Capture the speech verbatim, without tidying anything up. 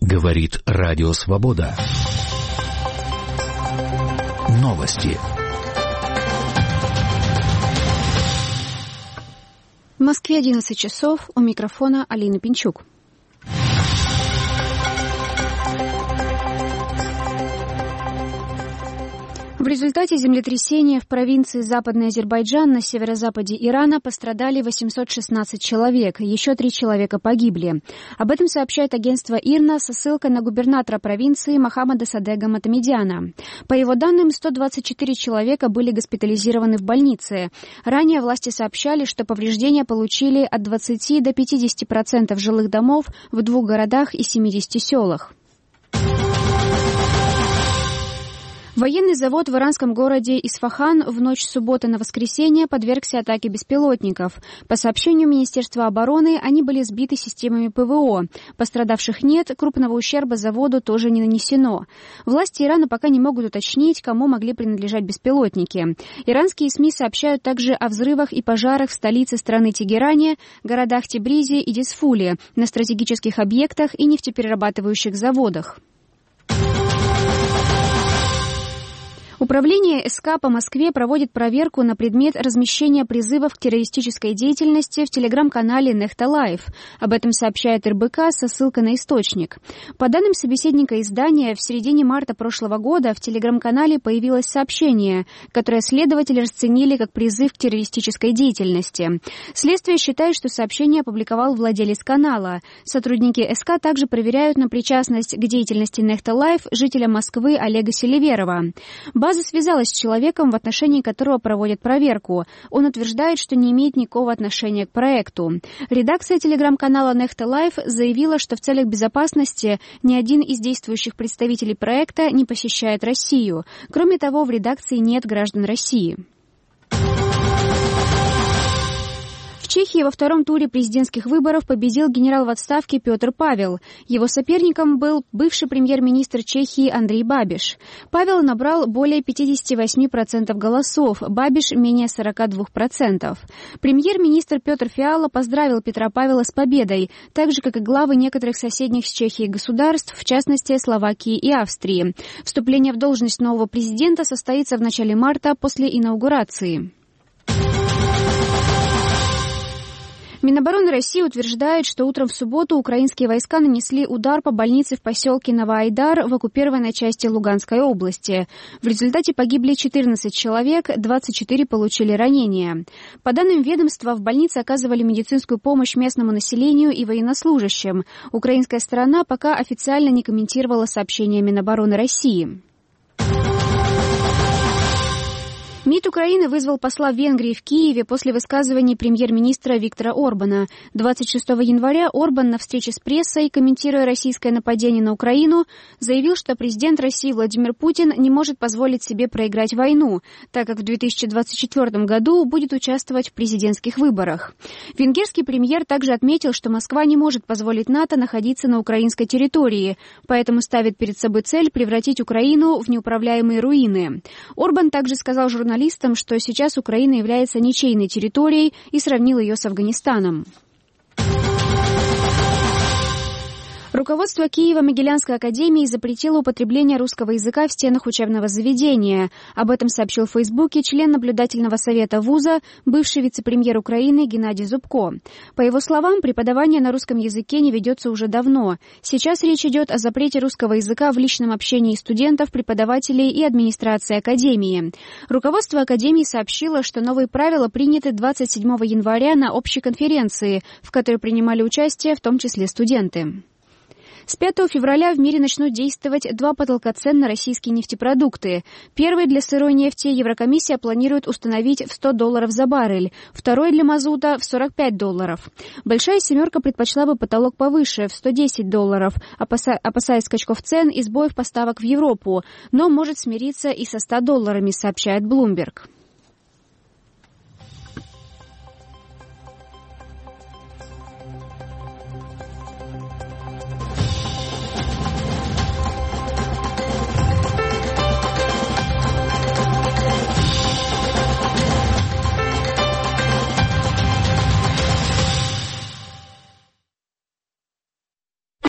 Говорит Радио Свобода. Новости. В Москве одиннадцать часов. У микрофона Алина Пинчук. В результате землетрясения в провинции Западный Азербайджан на северо-западе Ирана пострадали восемьсот шестнадцать человек, еще три человека погибли. Об этом сообщает агентство ИРНА со ссылкой на губернатора провинции Мохаммада Садега Матамедяна. По его данным, сто двадцать четыре человека были госпитализированы в больнице. Ранее власти сообщали, что повреждения получили от двадцати до пятидесяти процентов жилых домов в двух городах и семидесяти селах. Военный завод в иранском городе Исфахан в ночь с субботы на воскресенье подвергся атаке беспилотников. По сообщению Министерства обороны, они были сбиты системами ПВО. Пострадавших нет, крупного ущерба заводу тоже не нанесено. Власти Ирана пока не могут уточнить, кому могли принадлежать беспилотники. Иранские СМИ сообщают также о взрывах и пожарах в столице страны Тегеране, городах Тебризе и Дисфуле, на стратегических объектах и нефтеперерабатывающих заводах. Управление СК по Москве проводит проверку на предмет размещения призывов к террористической деятельности в телеграм-канале Нехта Лайв. Об этом сообщает эр бэ ка со ссылкой на источник. По данным собеседника издания, в середине марта прошлого года в телеграм-канале появилось сообщение, которое следователи расценили как призыв к террористической деятельности. Следствие считает, что сообщение опубликовал владелец канала. Сотрудники СК также проверяют на причастность к деятельности Нехта Лайв жителя Москвы Олега Селиверова. База связалась с человеком, в отношении которого проводят проверку. Он утверждает, что не имеет никакого отношения к проекту. Редакция телеграм-канала Нехта Лайв заявила, что в целях безопасности ни один из действующих представителей проекта не посещает Россию. Кроме того, в редакции нет граждан России. В Чехии во втором туре президентских выборов победил генерал в отставке Петр Павел. Его соперником был бывший премьер-министр Чехии Андрей Бабиш. Павел набрал более пятьдесят восемь процентов голосов, Бабиш менее сорок два процента. Премьер-министр Петр Фиала поздравил Петра Павела с победой, так же, как и главы некоторых соседних с Чехией государств, в частности Словакии и Австрии. Вступление в должность нового президента состоится в начале марта после инаугурации. Минобороны России утверждает, что утром в субботу украинские войска нанесли удар по больнице в поселке Новоайдар в оккупированной части Луганской области. В результате погибли четырнадцать человек, двадцать четыре получили ранения. По данным ведомства, в больнице оказывали медицинскую помощь местному населению и военнослужащим. Украинская сторона пока официально не комментировала сообщения Минобороны России. МИД Украины вызвал посла Венгрии в Киеве после высказываний премьер-министра Виктора Орбана. двадцать шестого января Орбан на встрече с прессой, комментируя российское нападение на Украину, заявил, что президент России Владимир Путин не может позволить себе проиграть войну, так как в две тысячи двадцать четвёртом году будет участвовать в президентских выборах. Венгерский премьер также отметил, что Москва не может позволить НАТО находиться на украинской территории, поэтому ставит перед собой цель превратить Украину в неуправляемые руины. Орбан также сказал журналистам, что сейчас Украина является ничейной территорией и сравнил ее с Афганистаном. Руководство Киево-Могилянской академии запретило употребление русского языка в стенах учебного заведения. Об этом сообщил в Фейсбуке член наблюдательного совета вуза, бывший вице-премьер Украины Геннадий Зубко. По его словам, преподавание на русском языке не ведется уже давно. Сейчас речь идет о запрете русского языка в личном общении студентов, преподавателей и администрации академии. Руководство академии сообщило, что новые правила приняты двадцать седьмого января на общей конференции, в которой принимали участие в том числе студенты. С пятого февраля в мире начнут действовать два потолка цен на российские нефтепродукты. Первый для сырой нефти Еврокомиссия планирует установить в сто долларов за баррель, второй для мазута в сорок пять долларов. Большая семерка предпочла бы потолок повыше, в сто десять долларов, опаса- опасаясь скачков цен и сбоев поставок в Европу, но может смириться и со ста долларами, сообщает Bloomberg.